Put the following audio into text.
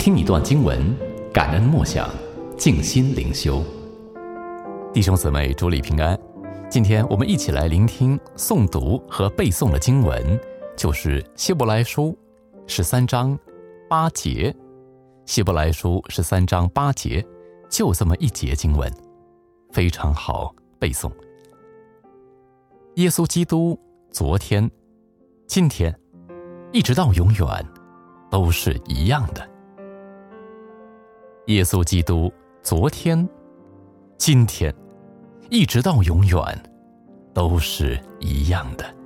听一段经文，感恩默想，静心灵修。弟兄姊妹，主里平安。今天我们一起来聆听诵读和背诵的经文，就是希伯来书13章8节。希伯来书13章8节，就这么一节经文，非常好背诵。耶稣基督昨天、今天，一直到永远，都是一样的。耶稣基督昨天、今天，一直到永远，都是一样的。